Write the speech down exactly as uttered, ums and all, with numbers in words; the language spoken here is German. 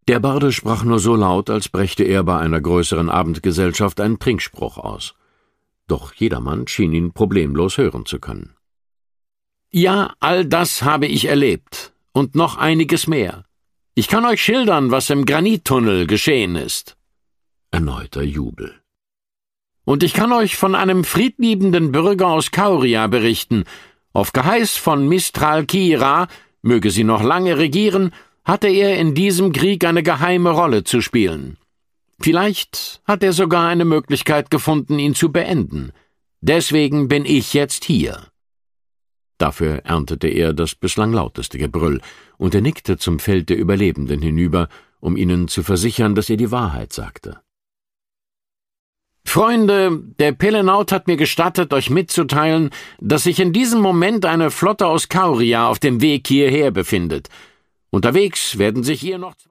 Der Barde sprach nur so laut, als brächte er bei einer größeren Abendgesellschaft einen Trinkspruch aus. Doch jedermann schien ihn problemlos hören zu können. »Ja, all das habe ich erlebt, und noch einiges mehr. Ich kann euch schildern, was im Granittunnel geschehen ist.« Erneuter Jubel. »Und ich kann euch von einem friedliebenden Bürger aus Kauria berichten. Auf Geheiß von Mistral Kira, möge sie noch lange regieren, hatte er in diesem Krieg eine geheime Rolle zu spielen. Vielleicht hat er sogar eine Möglichkeit gefunden, ihn zu beenden. Deswegen bin ich jetzt hier.« Dafür erntete er das bislang lauteste Gebrüll, und er nickte zum Feld der Überlebenden hinüber, um ihnen zu versichern, dass er die Wahrheit sagte. »Freunde, der Pelenaut hat mir gestattet, euch mitzuteilen, dass sich in diesem Moment eine Flotte aus Kauria auf dem Weg hierher befindet. Unterwegs werden sich hier noch